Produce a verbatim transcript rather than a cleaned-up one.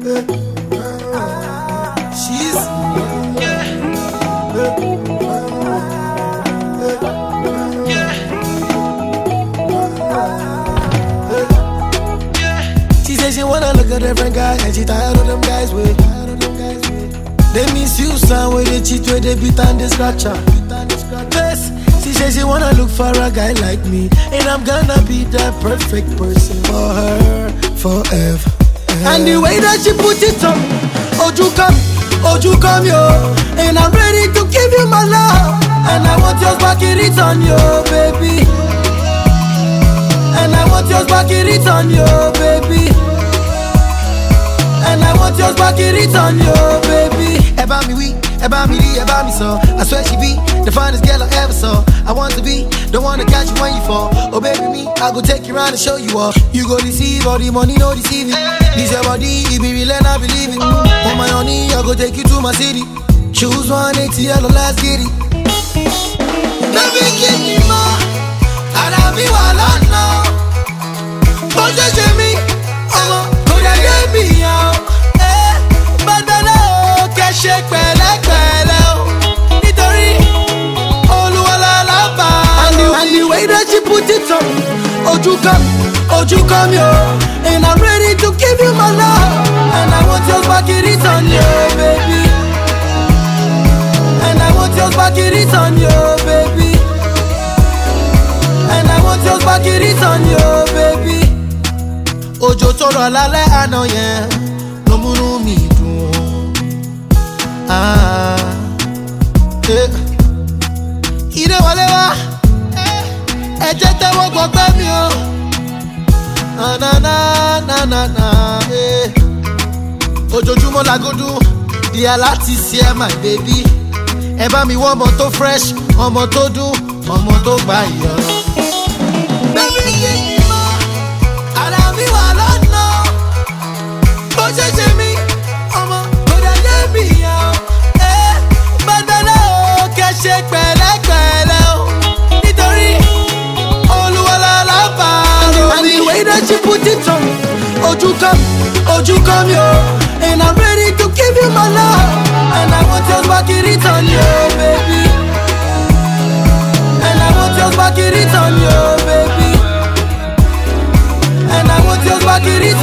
She's She said she wanna look at different guys and she tired of them guys with. They miss you, son, where they cheat, where they beat and they scratch her. Yes, she said she wanna look for a guy like me, and I'm gonna be the perfect person for her forever. And the way that she put it on, oh you come, oh you come yo, and I'm ready to give you my love, and I want yours back in return, yo baby. And I want yours back in return, yo baby. And I want yours back in return, yo baby. About me we, about me the, about me so. I swear she be the finest girl I ever saw. I want to be, don't wanna catch you when you fall. Oh baby me, I go take you around and show you all. You go deceive, all the money no deceiving. This your body, it be real and I believe it. On my honey, I go take you to my city. Choose one eighty, yellow, let's get it. Baby give me more, and I'll be while I know. But just give me, oh, could I get me out? Eh, but I know, can't shake pẹ̀lẹ́ pẹ̀lẹ́ o. Nítorí Olúwa lálàbà. And the, and the way that she put it on, oh you come, oh you come yo, and I'm ready to give you my love, and I want yours back in return, yo baby. And I want yours back in return, yo baby. And I want yours back in return, yo baby. Òjò tó rọ̀ lálẹ́ àná yẹn ló múnú mi dùn. Ah, eh. Ìdè wọlé wá, ẹ jẹ́ tẹ́wọ́ gbọ́gbẹ́ mi o. Na na na na na na, eh. Ojoojúmọ́ làgùdù, ìyá láti ṣe ẹ́ my baby. Ẹ bá mi wọ́n ọmọ tó fresh, ọmọ tó dùn, ọmọ tó gbà yọ. Baby give me more, ara mi wà lọ́nà. Bó ṣe ṣe mí, ọmọ kò dẹ̀ yé mi yàn. Ẹ bàtàlá o, kẹ́ ṣe pẹ̀lẹ́pẹ̀lẹ́ o. Nítorí Olúwa lálàbà o. And the way that you put it on, ojú come, ojú come yo, and I'm ready to give you my love, and I want yours back in return, yo baby. And I want yours back in return, yo baby. And I want yours back in return.